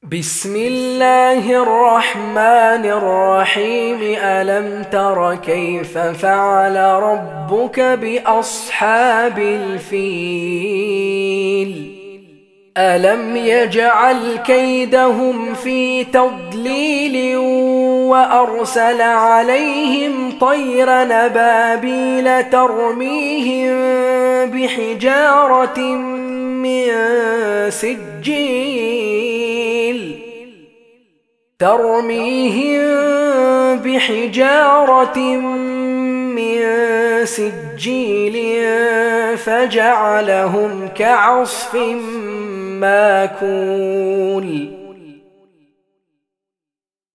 بسم الله الرحمن الرحيم. ألم تر كيف فعل ربك بأصحاب الفيل؟ ألم يجعل كيدهم في تضليل وأرسل عليهم طيرا أبابيل بحجارة من سجيل فجعلهم كعصف ماكول.